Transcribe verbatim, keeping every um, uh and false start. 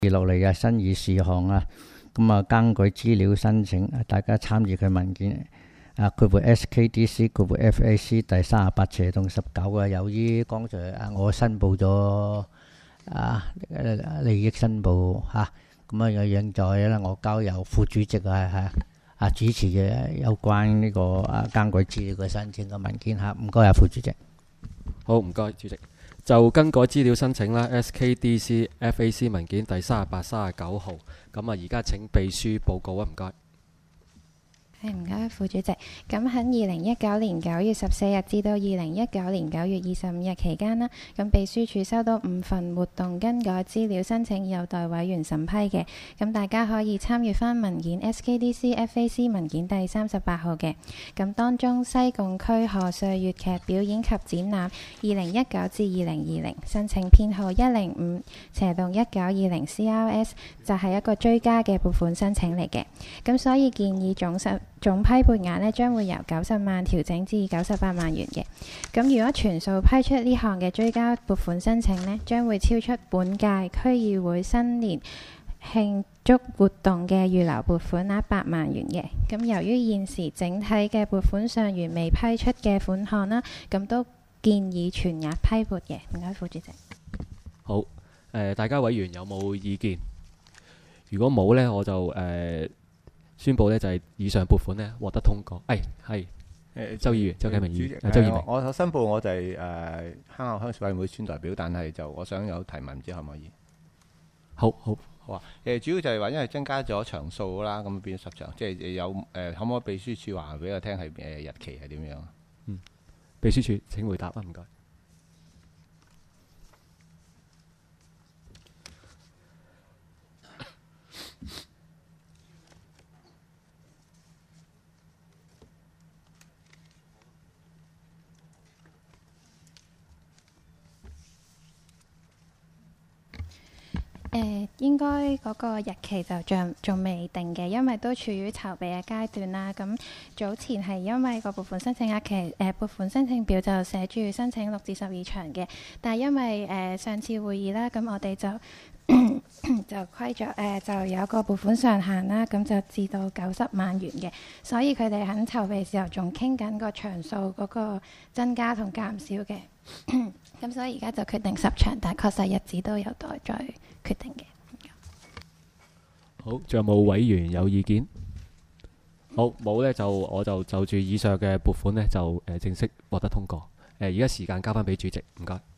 落嚟嘅審議事項啊，咁啊根據資料申請，大家參與佢文件啊，括弧 S K D C 括弧 F A C 第三十八斜棟十九啊，由於剛才啊我申報咗啊利益申報嚇，咁啊有現在咧我交由副主席啊嚇啊主持嘅有關呢個啊根據資料嘅申請嘅文件嚇，唔該啊副主席。 好，唔該主席。就更改資料申請啦 ，S K D C F A C 文件第三十八、三十九號。咁啊，而家請秘書報告啊，唔該。 係唔該，副主席。咁喺二零一九年九月十四日至到二零一九年九月二十五日期間啦，咁秘書處收到五份活動更改資料申請，有待委員審批嘅。咁大家可以參閱翻文件 S K D C F A C 文件第三十八號嘅。咁當中西貢區賀歲粵劇表演及展覽二零一九至二零二零申請編號一零五斜棟一九二零 C R S 就係一個追加嘅撥款申請嚟嘅。咁所以建議總實總批撥額呢將會由九十萬調整至九十八萬元嘅。咁如果全數批出呢項嘅追加撥款申請呢，將會超出本屆區議會新年慶祝活動嘅預留撥款額八萬元嘅。咁由於現時整體嘅撥款尚餘未批出嘅款項啦，咁都建議全額批撥嘅。唔該，副主席。 好，誒、呃，大家委員有冇意見？如果冇呢，我就誒。呃宣佈呢就係以上撥款呢獲得通過。誒係誒周議員，周啟明議員，周議員。 我我申報我就係誒坑口鄉事委員會村代表，但係就我想有提問，唔知可唔可以？ 好好好啊。誒主要就係話因為增加咗場數啦，咁變咗十場，即係有誒可唔可以秘書處話俾我聽係誒日期係點樣？ 嗯，秘書處請回答啊，唔該。 誒、呃、應該嗰個日期就仲仲未定嘅，因為都處於籌備嘅階段啦。咁早前係因為個撥款申請日期誒、呃、撥款申請表就寫住申請六至十二場嘅，但係因為誒、呃、上次會議啦，咁我哋就就規咗誒就有個撥款上限啦，咁就至到九十萬元嘅，所以佢哋喺籌備時候仲傾緊個場數嗰個增加同減少嘅。咁所以而家就決定十場，但係確實日子都有待再決定嘅。 好，仲有冇委員有意見？好，冇呢，就我就就住以上嘅撥款呢，就誒、呃、正式獲得通過。誒而家時間交翻俾主席，唔該。